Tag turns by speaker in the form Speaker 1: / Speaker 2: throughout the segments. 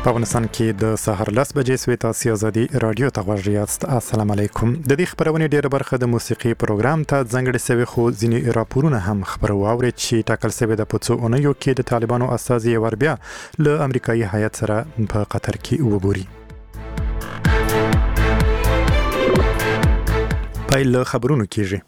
Speaker 1: په افغانستان کې د سحر 10 بجې سوي تاسو ازادي رادیو ته غوږ یاست. السلام علیکم. د دې خبرونه ډیره برخه د موسیقي پروګرام ته ځنګړې سوي خو ځینې راپورونه هم خبرو اوري چې ټاکل سوي د پوڅو اونیو کې د طالبانو استازي وربیا له امریکایي هیات سره په قطر کې وګوري. پایله خبرونه کیږي.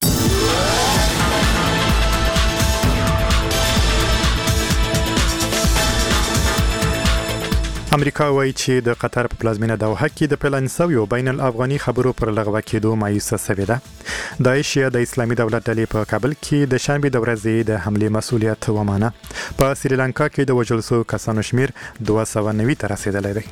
Speaker 1: امریکا وایي چې د قطر په پلازمینه دوحه کې د پلان شویو بین الافغاني خبرو پر لغوه کېدو مایوسه شوې ده. داعش د اسلامي دولت ډلې په کابل کې د شنبې د ورځې د حمله مسؤلیت ومانه. په سریلانکا کې د وژل شوو کسانو شمیر 290 ته رسیدلی دی.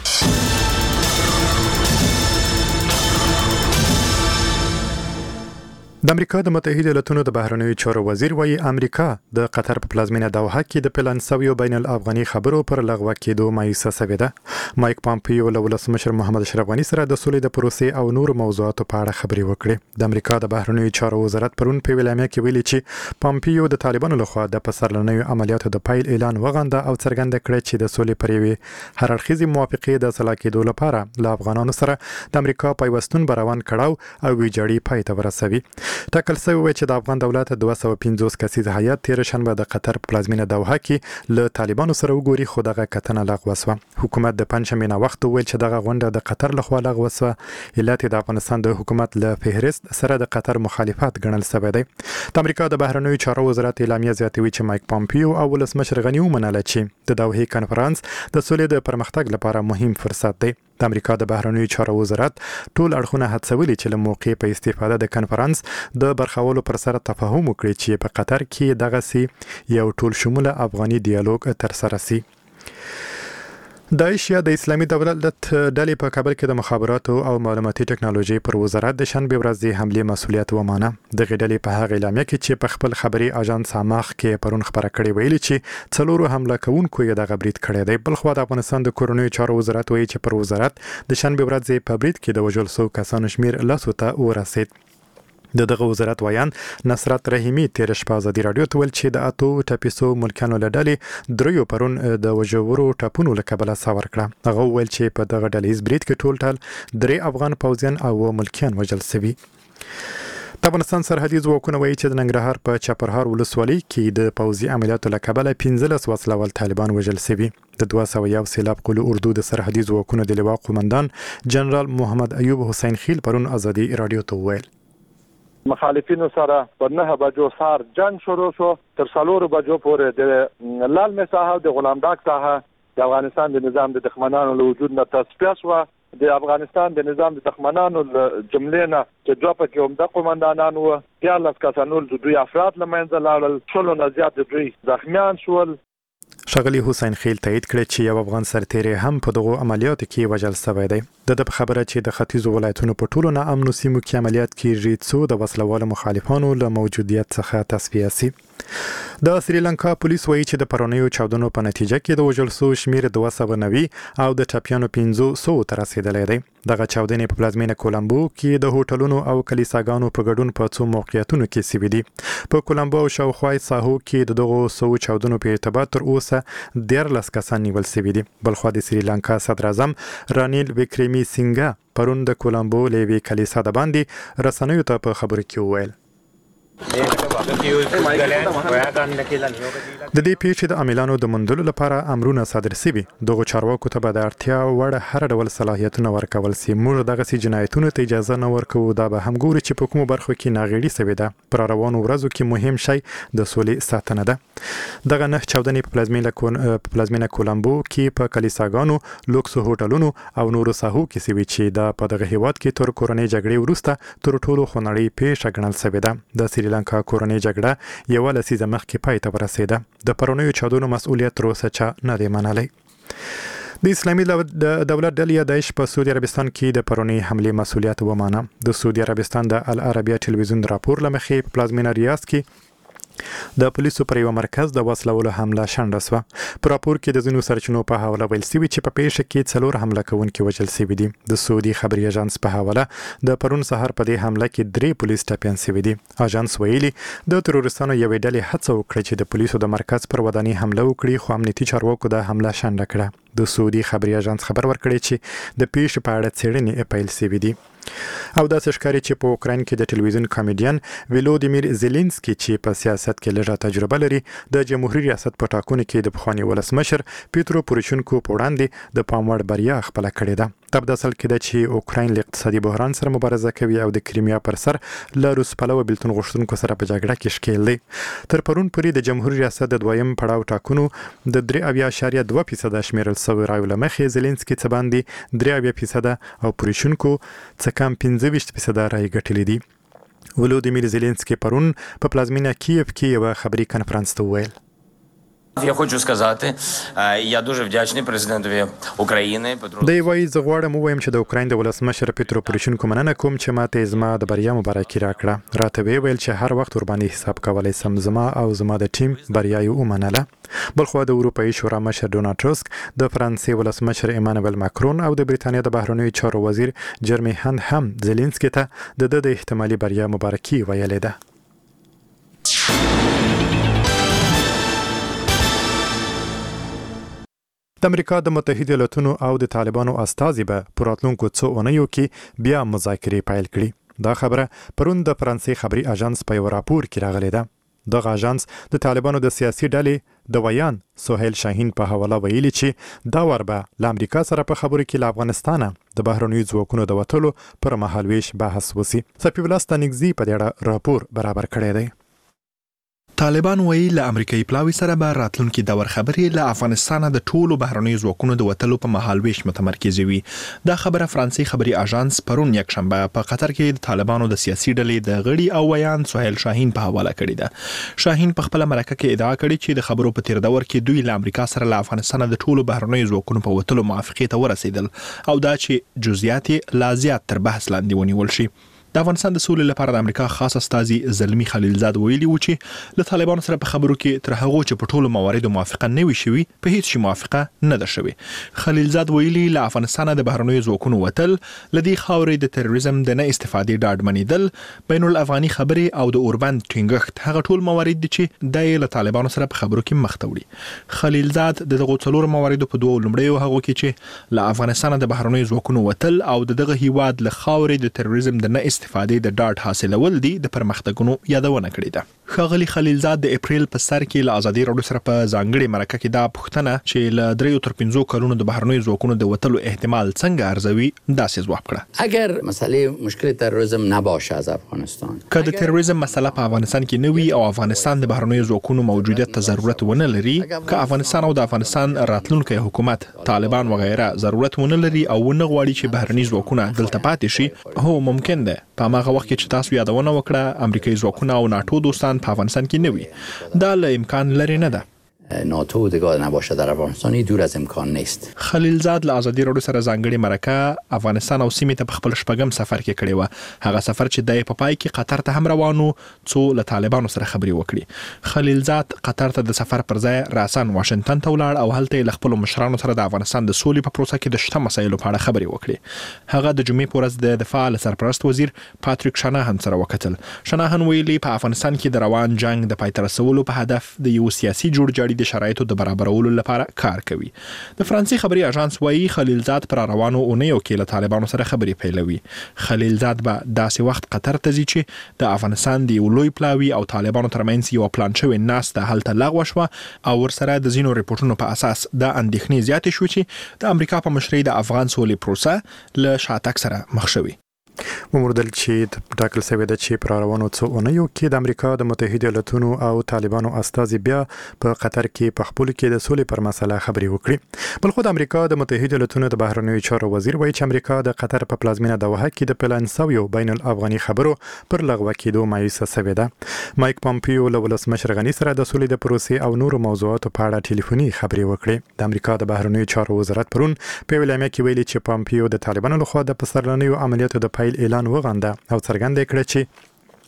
Speaker 1: د امریکا د متحده ایالاتونو د بهرنیو چارو وزیر وایي امریکا د قطر په پلازمینه دوحه کې د پلان شویو بین الافغاني خبرو پر لغوه کېدو مایوسه شوې ده. مایک پامپیو له ولسمشر محمد اشرف غني سره د سولې د پروسې او نور موضوعاتو په اړه خبرې وکړې. د امریکا د بهرنیو چارو وزارت پرون په ویلامه کې ویلي چې پامپیو د طالبانو لخوا د پسرلنیو عملیاتو د پیل اعلان وغنده او څرګنده کړې چې د سولې پر یوې هررخیزي موافقې د اصلاح کېدو لپاره له افغانانو سره د امریکا پیوستون روان کړهو او ویجاړي پای ته ورسوي. ټاکل شوی و چې د افغان دولت 250 کسیز هیات تیر شنبه د قطر په پلازمینه دوحه کې له طالبانو سره وګوري خو دغه کتنه لغوه شوه. حکومت د پنځمې نه وخت ویل چې دغه غونډه د قطر لخوا لغوه شوه. علت د افغانستان د حکومت له فهرست سره د قطر مخالفت ګڼل شوی دی. د امریکا د بهرنیو چارو وزارت اعلامیه زیاتوي چې مایک پامپیو او ولسمشر غني ومنله چې د دوحه کانفرنس د سولې د پرمختګ لپاره مهم فرصت دی. د امریکا د بهرنیو چارو وزارت ټول اړخونه هڅولي چې له موقع په استفاده د کانفرنس د برخولو پر سره تفاهم وکړي چې په قطر کې دغه سي یو ټول شموله افغاني ډیالوګ تر سره سي. داعش د اسلامي دولت ډلې په کابل کې د مخابراتو او معلوماتي ټکنالوژي پر وزارت د شنبې ورځې حمله مسؤلیت ومانه. د غډلې په هغه اعلامیه کې چې په خپل خبري اژانس سامخ کې پرون خبره کړې ویلي چې څلورو حمله کوونکو یې د غبرید کړی دی. بلخو د افغانستان د کورونیو چارو وزارت وایي چې پر وزارت د شنبې ورځې په برید کې د وژل شوو کسانو شمیر 10 ته ورسید. دغه وزارت ویان نصرت رحیمی تیر شپه ازادي رادیو ته ویل چې د اتو ټاپیسو ملکانو له ډلې دریو پرون د وژورو ټاپونو له کبله ساور کړه. هغه ویل چې په دغه ډلې برید کې ټول 3 افغان پوځیان او ملکیان وژل شوي. د افغانستان سرحدي ځواکونه وایي چې د ننګرهار په چپرهار ولسوالۍ کې د پوځي عملیاتو له کبله 15 وسلوال طالبان وژل شوي. د 201 سیلاب قلو اردو د سرحدي ځواکونو د لواء قومندان جنرال محمد ایوب حسین خیل پرون ازادي رادیو ته ویل
Speaker 2: مخالفینو سره په 9 بجو سار جنگ شروع شو تر 4 بجو پورې د لال مساحه د غلام ډاک ساحه د افغانستان د نظام د دښمنانو له وجود نه تصفیه شو. د افغانستان د نظام د دښمنانو جملې نه چې دوه پکې هم د قومندانانو و 14 کسانو د دوی افراد لمنځه لاړل. شلو نه زیات دوی زخمیان شول.
Speaker 1: ښاغلي حسین خیل تایید کړ چې یو افغان سرتیری هم په دغه عملیاتو کې وژل شوی دی. د خبره چې د ختیځو ولایتونو په ټولو نه امنو سیمو کې عملیات کیږي څو د وسلوالو مخالفانو له موجودیت څخه تصفیه شي. د سریلانکا پولیس وایي چې د پرونیو چاودنو په نتیجه کې د وژل شوو شمیر 290 او د ټاپیانو 500 ته رسیدلی دی. دغه چاودنې په پلازمینه کولمبو کې د هوټلونو او کلیساګانو په ګډون په څو موقعیتونو کې شوي دي. په کولمبو او شاوخوا ساحو کې د دغو سوو چاودنو په ارتباط تر اوسه 13 کسان نیول شوي دي. بلخوا د سریلانکا صدر اعظم رانیل وکریمی سینګا پرون د کولمبو لوی کلیسا د باندې رسنیو ته په خبرو کې وویل د دې پیښې د عاملانو د موندلو لپاره امرونه صادر شوي. دغه چارواکو ته به د اړتیا وړ هر ډول صلاحیتونه ورکول شي. موږ دغه جنایتونو ته اجازه نه ورکوو. دا به هم ګوري چې په کومو برخو کې ناغېړي شوې ده. پر روانو ورځو کې مهم شی د سولې ساتنه ده. دغه نه چاودنې په پلازمینه کولمبو کې په کلیساګانو، لوکس هوټلونو او نورو ساحو کې شوي چې دا په دغه هیواد کې تر کورنۍ جګړې وروسته تر ټولو خونړۍ پیښه ګڼل شوې ده. د سریلانکا کورنۍ جګړه یو لسیزه مخکې پای ته ورسېده. د پرونیو چاودنو مسؤلیت تر اوسه چا نه دی منلی. د اسلامي دولت ډلې داعش په سعودي عربستان کې د پرونی حمله مسؤلیت ومانه. د سعودي عربستان د العربیه ټلویزیون راپور لمخې په پلازمینه ریاض کې د پولیسو پر یو مرکز د وسلو حمله شنډه شوه. په راپور کې د ځینو سرچینو په حواله ویل شوي چې په پیښه کې 4 حمله کوونکي وژل شوي دي. د سعودي خبري اژانس په حواله د پرون سهار په دې حمله کې 3 پولیس ټپیان شوي دي. اژانس ویلي د تروریستانو یوې ډلې هڅه وکړه چې د پولیسو د مرکز پر ودانۍ حمله وکړي، خو امنیتي چارواکو د حمله شنډه کړه. د سعودي خبري اژانس خبر ورکړی چې د پیښې په اړه څېړنې پیل شوي دي. او داسې ښکاري چې په اوکراین کې د ټلویزیون کامیډین ولودیمیر زيلنسکي چې په سیاست کې لږه تجربه لري، د جمهوریت ریاست په ټاکنو کې د پخوانی ولسمشر پیترو پوروشینکو په وړاندې د پام وړ بریا خپل کړې ده. په اصل کې د چې اوکراین له اقتصادي بحران سره مبارزه کوي او د کریمیا پر سر له روس پلوه بیلتون غوښتونکو سره په جګړه کې ښکیل دی. تر پرون پورې د جمهوریت ریاست د دویم پړاو ټاکنو د 3.2% شمیرل شوی رایو له مخې زيلنسکي څه باندې 3% او پوروشینکو څه کم 15% رای ګټلې دي. ولودیمیر زيلنسکي پرون په پلازمینه کیف کې یو خبري کانفرنس ته ویل:
Speaker 3: Я хочу сказати, я дуже вдячний президентові України Петру.
Speaker 1: دی وایي زه غواړم ووایم چې د اوکراین د ولسمشر پیترو پوروشینکو مننه کوم چې ماته زما د بریا مبارکي راکړه. راته ویل چې هر وخت ورباندې حساب کولای سم، زما او زما د ټیم بریا یې ومنله. بلخو د اروپایي شورا مشر ډونالد ټسک، د فرانسې ولسمشر ایمانوئل ماکرون او د بریتانیا د بهرنیو چارو وزیر جرمی هند هم زيلنسکي ته د احتمالي بریا مبارکي ویلې ده. د امریکا د متحده ایالاتونو او د طالبانو استازي به په راتلونکو څو اونیو کې بیا مذاکرې پیل کړي. دا خبره پرون د فرانسې خبري اژانس په یو راپور کې راغلې ده. دغه اژانس د طالبانو د سیاسي ډلې د ویان سهیل شاهین په حواله ویلي چې دا ور به له امریکا سره په خبرو کې له افغانستانه د بهرنیو ځواکونو د وټلو پر مهالويش بحث وسی. صفي الله ستانګزي په دې راپور برابر کړی دی.
Speaker 4: طالبان وایي له امریکایي پلاوي سره به راتلونکي دور خبرې له افغانستانه د ټولو بهرنیو ځواکونو د وټلو په مهالويش متمرکز وي. دا خبره فرانسې خبري اژانس پرون یکشنبه په قطر کې د طالبانو د سیاسي ډلې د غړي او ویان سهیل شاهین په حواله کړې ده. شاهین په خپل مرکه کې ادعا کړې چې د خبرو په تیر دور کې دوی له امریکا سره له افغانستانه د ټولو بهرنیو ځواکونو په وټلو موافقه ته ورسېدل او دا چې جزئیات لا زیات تر بحث لاندې ونیول شي. د افغانستان د سولې لپاره د امریکا خاص استازي زلمی خلیلزاد ویلي و چې له طالبانو سره په خبرو کې تر هغه چې په ټولو مواردو موافقه نه وي شوی، په هیڅ شي موافقه نه ده شوی. خلیلزاد ویلي له افغانستان د بهرنیو ځواکونو وتل، لدی خاورې د تروریزم د نه استفادې ډاډ منیدل، بین الافغاني خبرې او د اوربند ټینګښت هغه ټول موارد دي چې د له طالبانو سره په خبرو کې مخ ته وړي. خلیلزاد دغه څلور مواردو په دوه لومړیو هغه کې چې له افغانستان د بهرنیو ځواکونو وتل او دغه هیواد له خاورې د تروریزم د نه استفادې د ډاډ حاصلول دي د پرمختګونو یادونه کړې ده. ښاغلي خلیلزاد د اپریل په سر کې له ازادي راډیو سره په ځانګړي مرکه کې دا پوښتنه چې له 3 تر 5 کلونو د بهرنیو ځواکونو د وټلو احتمال څنګه ارزوي داسې ځواب کړه:
Speaker 5: اگر مسئله مشکل تروریسم نباشه از افغانستان،
Speaker 4: که د تروریزم مسله په افغانستان کې نه وي او افغانستان د بهرنیو ځواکونو موجودیت ته ضرورت ونه لري، که افغانستان او د افغانستان راتلونکي حکومت طالبان وغیرہ ضرورت ونه لري او نه غواړي چې بهرني ځواکونه دلته پاتې شي، هو ممکن ده په هغه وخت کې چې تاسو یادونه وکړه امریکایي ځواکونه او ناتو دوستان په افغانستان کې نه وي. دا له امکان لري نه ده.
Speaker 5: ناتو دیگه نباشه در افغانستان دور از امکان نیست.
Speaker 4: خلیلزاد له ازادي راډیو سره ځانګړي مرکه افغانستان او سیمې ته په خپل شپږم سفر کې کړی و. هغه سفر چې د په پای کې قطر ته هم روانو څو له طالبانو سره خبري وکړي. خلیلزاد قطر ته د سفر پر ځای راسن واشنگټن ته ولاړ او هلته له خپل مشرانو سره د افغانستان د سولې په پروسه کې د شته مسایلو په اړه خبري وکړي. هغه د جمعې په ورځ د دفاع سرپرست وزیر پاتریک شناهن سره وکتل. شناهن ویلي په افغانستان کې د روان جنگ د پای ته رسولو په هدف د یو سیاسي جوړجاړي د شرایطو د برابرولو لپاره کار کوي. د فرانسې خبري اژانس وایي خلیلزاد پر روانو اونیو کې له طالبانو سره خبري پیلوي. خلیلزاد به داسې وخت قطر ته ځي چې د افغانستان د لوی پلاوي او طالبانو ترمنځ یو پلان شوی ناسته هلته لغوه شو او ورسره د زینو ریپورتونو په اساس د اندېښنې زیاتې شو چې د امریکا په مشرۍ د افغان سولې پروسه له شاتګ سره مخ شوی.
Speaker 1: وموردل چې ټاکل شوی ده چې پر روانو څو اونیو کې د امریکا د متحده ایالاتونو او طالبانو استازي بیا په قطر کې په خپل کې د سولې پر مسله خبري وکړي. بل خو د امریکا د متحده ایالاتونو د بهرنیو چارو وزیر وایي چې امریکا د قطر په پلازمینه دوحه کې د پلان سویو بین الافغاني خبرو پر لغوه کېدو مایوسه شوې ده. مایک پامپیو له ولسمشر غني سره د سولې د پروسې او نورو موضوعاتو په اړه ټلیفوني خبري وکړي. د امریکا د بهرنیو چارو وزارت پرون په ویلامه کې ویلي چې پامپیو د طالبانو لخوا د پسرلنیو عملیاتو د پیل اعلان وغنده او څرګنده کړه چې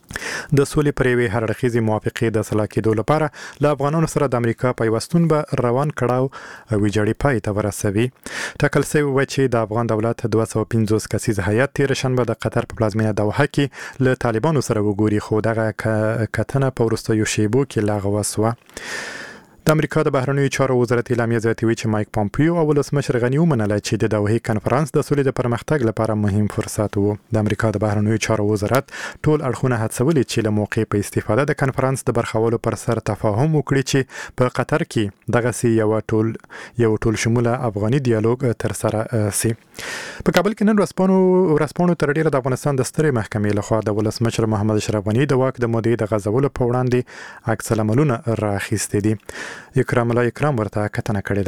Speaker 1: د سولې پر یوې هرړخیزې موافقې د سلا کېدو لپاره له افغانانو سره د امریکا پیوستون به روان کړاو ویجاړي پای ته ورسوي. ټاکل شوی و چې د افغان دولت 250 کسیز هیئت تیر شنبه د قطر په پلازمینه دوحه کې له طالبانو سره وګوري، خو دغه کتنه په وروستیو شیبو کې لغوه شوه. د امریکا د بهرنیو چارو وزارت اعلامیه زیاتوي چې مایک پامپیو او ولسمشر غني ومنله چې د دوحې کنفرانس د سولې د پرمختګ لپاره مهم فرصت وو. د امریکا د بهرنیو چارو وزارت ټول اړخونه هڅولي چې له موقع په استفاده د کنفرانس د برخولو پر سر تفاهم وکړي چې په قطر کې دغه یو ټول شموله افغاني ډیالوګ تر سره سي. په کابل کې نن ورځپاڼو تر ډیره د افغانستان د سترې محکمې لخوا د ولسمشر محمد اشرف غني د واک د مودې د غځولو په وړاندې عکس العملونه راخیستي دي. اکرام ورته کتنه کړې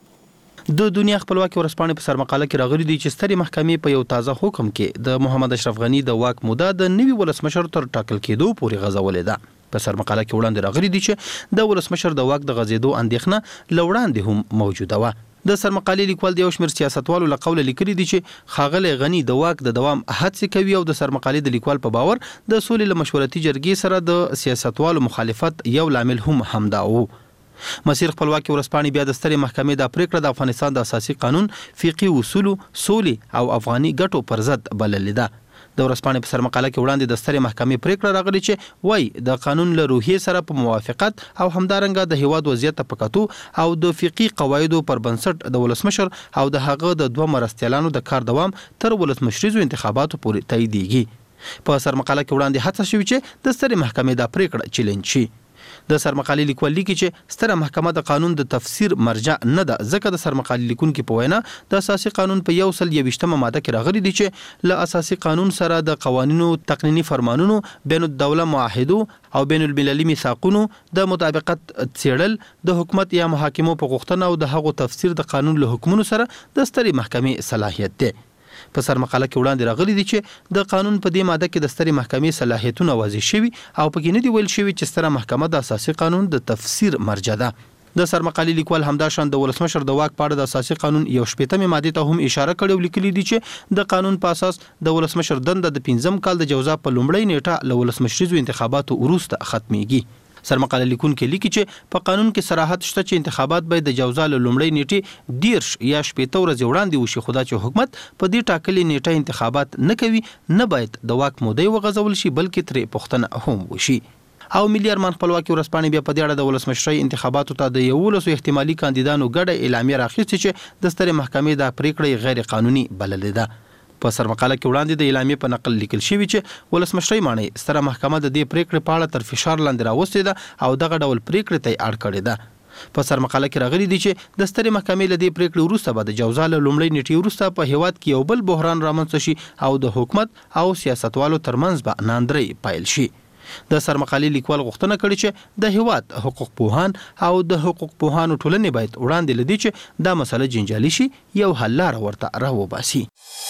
Speaker 1: ده.
Speaker 6: د دنیا خپلواکي ورځپاڼې په سرمقاله کې راغلي دي چې سترې محکمې په یو تازه حکم کې د محمد اشرف غني د واک موده د نوي ولسمشر تر ټاکل کېدو پورې غځولې ده. په سرمقاله کې وړاندې راغلي دي چې د ولسمشر د واک د غځېدو اندېښنه له وړاندې هم موجوده وه. د سرمقالې لیکوال د یو شمېر سیاستوالو له قوله لیکلي دي چې ښاغلی غني د واک د دوام هڅې کوي او د سرمقالې د لیکوال په باور د سولې له مشورتي جرګې سره د سیاستوالو مخالفت یو لامل هم همدا و. مسیر خپلواکي ورځپاڼې بیا د سترې محکمې د پریکړه د افغانستان د اساسي قانون، فقهي اصولو، سولې او افغاني ګټو پر ضد بللې ده. د ورځپاڼې په سرمقاله کې وړاندې د سترې محکمې پریکړه راغلي چې وایي د قانون له روحیې سره په موافقت او همدارنګه د هیواد وضعیت ته په کتو او د فقهي قواعدو پر بنسټ د ولسمشر او د هغه د دوه مرستیالانو د کار دوام تر ولسمشریزو انتخاباتو پورې تاییدېږي. په سرمقاله کې وړاندې هڅه شوې چې د سترې محکمې دا پریکړه چیلنج شي. د سرمقالې لیکوال لیکي چې ستره محکمه د قانون د تفسیر مرجع نه ده، ځکه د سرمقالې لیکونکو په وینا د اساسي قانون په 121مه ماده کې راغلي دي چې له اساسي قانون سره د قوانینو، تقنینی فرمانونو، بین الدوله معاهدو او بین المللي میثاقونو د مطابقت څېړل د حکومت یا محاکمو په غوښتنه او د هغو تفسیر د قانون له حکمونو سره د سترې محکمې صلاحیت دی. په سرمقاله کې وړاندې راغلي دي چې د قانون په دې ماده کې د سترې محکمې صلاحیتونه واضح شوي او پکې نه دی ویل شوي چې ستره محکمه د اساسي قانون د تفسیر مرجع ده. د سرمقالې لیکوال همداشان د ولسمشر د واک په اړه د اساسي قانون 1/8مې ماده ته هم اشاره کړې او لیکلي دي چې د قانون په اساس د ولسمشر دنده د 5م کال د جوزا په لومړۍ نیټه له ولسمشریزو انتخاباتو وروسته ختميږي. سرمقاله لیکونکو لیکي چې په قانون کې صراحت شته چې انتخابات باید د جوزا له لومړۍ نیټې 10 یا 15 ورځې وړاندې وشي، خو دا چې حکومت په دې ټاکلې نیټه انتخابات نه کوي، نه باید د واک مودې وغځول شي بلکې ترې پوښتنه هم وشي. او ملي ارمان خپلواکي ورځپاڼې بیا په دې اړه د ولسمشرۍ انتخاباتو ته د 11 احتمالي کاندیدانو ګډه اعلامیه راخیستې چې د سترې محکمې د پریکړې غیر قانوني بللې ده. په سرمقاله کې وړاندې د اعلامیې په نقل لیکل شوی چې ولسمشرۍ ماڼۍ ستره محکمه د دې پریکړې په اړه تر فشار لاندې راوستې ده او دغه ډول پریکړې ته اړ کړې ده. په سرمقاله کې راغلي دي چې د سترې محکمې له دې پریکړې وروسته به د جوزا له لومړۍ نیټې وروسته په هیواد کې یو بل بحران رامنځته شي او د حکومت او سیاستوالو ترمنځ به ناندرۍ پایل شي. د سرمقالې لیکوال غوښتنه کړې چې د هیواد حقوق پوهان او د حقوق پوهانو ټولنې باید وړاندې لدی چې دا مسله جنجالي شي یو حل لاره ورته راوباسي.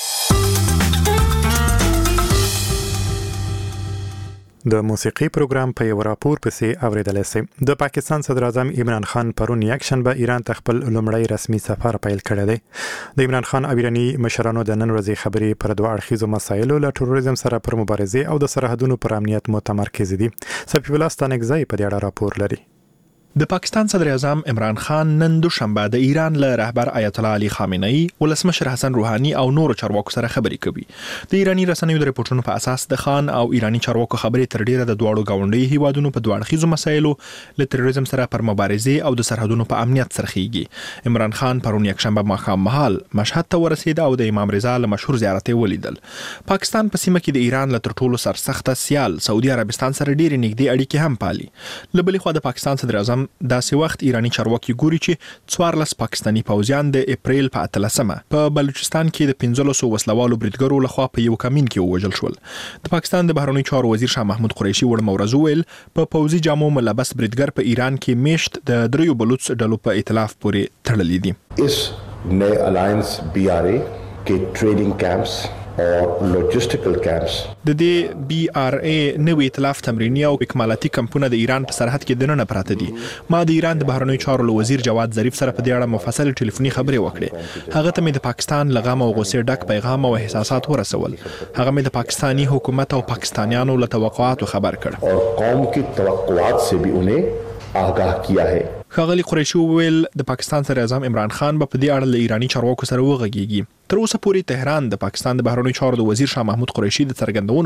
Speaker 1: د موسیقي پروګرام په یو راپور پسې اوریدل شي. د پاکستان صدر اعظم عمران خان پرون یک شنبه ایران ته خپل لومړی رسمي سفر پیل کړی دی. د عمران خان او ایراني مشرانو د نن ورځې خبرې پر دوه اړخیزو مسایلو له تروریزم سره پر مبارزه او د سرحدونو پر امنیت متمرکز دي. صفی الله ستانګزی په دې اړه راپور لري.
Speaker 4: د پاکستان صدر اعظم عمران خان نن دوشنبه د ایران له رهبر آیت الله علي خامنه‌ای، ولسمشر حسن روحاني او نورو چارواکو سره خبرې کوي. د ایرانی رسنیو د رپورټونو په اساس د خان او ایرانی چارواکو خبرې تر ډیره د دواړو گاونډي هیوادونو په دوه اړخیزو مسایلو له تروریزم سره پر مبارزه او د سرحدونو په امنیت سره خېږي. عمران خان پرون یک شنبه ماښام مهال مشهد ته ورسید او د امام رضا له مشهور زیارت ولیدل. پاکستان په سیمه کې د ایران له تر ټولو سرسخته سیال سعودي عربستان سره ډیره نږدې اړیکې هم پالي. له بلې خوا د پاکستان صدر اعظم داسې وخت ایرانی چارواکي ګوري چې 14 پاکستانی پوځیان د اپریل په 13مه په بلوچستان کې د 1500 وسلوالو بریدګرو لخوا په یو کمین کې ووژل شول. د پاکستان د بهرنیو چارو وزیر شاه محمود قریشي وړمورز ویل په پوځي جامو ملبس بریدګر په ایران کې میشت د دریو بلوچ ډلو په ائتلاف پورې تړلې دي.
Speaker 7: اس نئے الاینس BRA के training camps or logistical camps.
Speaker 4: د دې BRA نوې ائتلاف تمرینی او اکمالاتي کمپونه د ایران په سرحد کې دننه پراته دي. ما د ایران د بهرنیو چارو وزیر جواد ظریف سره په دې اړه مفصل ټلیفوني خبرې وکړې. هغه ته مې د پاکستان لغم او غوسې ډک پیغام او احساسات ورسول. هغه مې د پاکستانی حکومت او پاکستانیانو له توقعاتو خبر کړ.
Speaker 7: اور قوم کی توقعات سے بھی انہیں آگاہ کیا ہے.
Speaker 4: ښاغلي قریشي وویل د پاکستان صدر اعظم عمران خان به په دې اړه له ایرانی چارواکو سره وغږیږي. تر اوسه پورې تهران د پاکستان د بهرنیو چارو د وزیر شاه محمود قریشي د څرګندونو